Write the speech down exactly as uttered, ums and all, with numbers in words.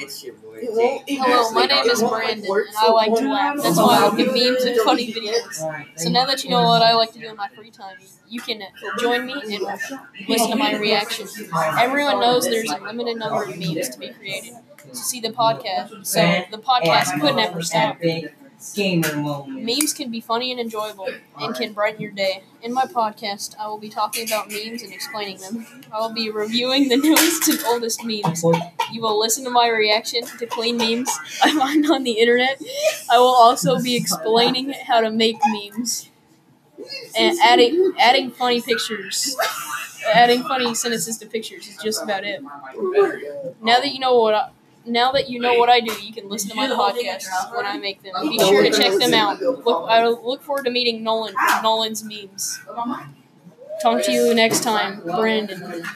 Hello, my name is Brandon, and I like to laugh. That's why I look at memes and funny videos. So now that you know what I like to do in my free time, you can join me and listen to my reaction. Everyone knows there's a limited number of memes to be created. To see the podcast, so the podcast could never stop. Memes can be funny and enjoyable and can brighten your day. In my podcast, I will be talking about memes and explaining them. I will be reviewing the newest and oldest memes. You will listen to my reaction to clean memes I find on the internet. I will also be explaining how to make memes and adding adding funny pictures. Adding funny sentences to pictures is just about it. Now that you know what I, now that you know what I do, you can listen to my podcasts when I make them. Be sure to check them out. Look, I look forward to meeting Nolan from Nolan's Memes. Talk to you next time, Brandon.